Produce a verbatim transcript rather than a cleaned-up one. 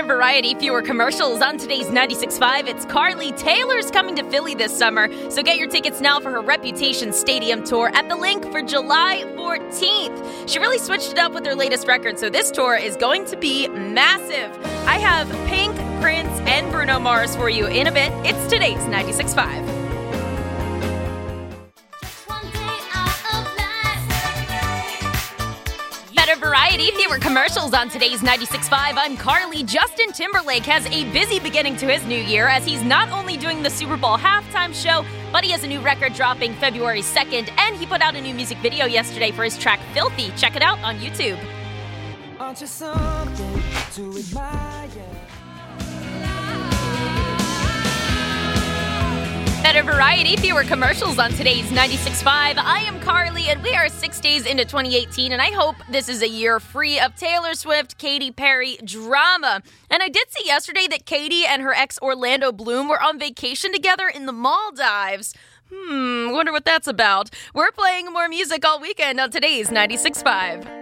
Variety, fewer commercials on today's ninety-six point five. It's Carly. Taylor's coming to Philly this summer, so get your tickets now for her Reputation Stadium tour at the link for July fourteenth. She really switched it up with her latest record, so this tour is going to be massive. I have Pink, Prince, and Bruno Mars for you in a bit. It's today's ninety-six point five. Better variety, fewer commercials on today's ninety-six point five. I'm Carly. Justin Timberlake has a busy beginning to his new year as he's not only doing the Super Bowl halftime show, but he has a new record dropping February second, and he put out a new music video yesterday for his track Filthy. Check it out on YouTube. Aren't you something to admire? Better variety, fewer commercials on today's ninety-six point five. I am Carly, and we are six days into twenty eighteen, and I hope this is a year free of Taylor Swift, Katy Perry drama. And I did see yesterday that Katy and her ex Orlando Bloom were on vacation together in the Maldives. Hmm, wonder what that's about. We're playing more music all weekend on today's ninety-six point five.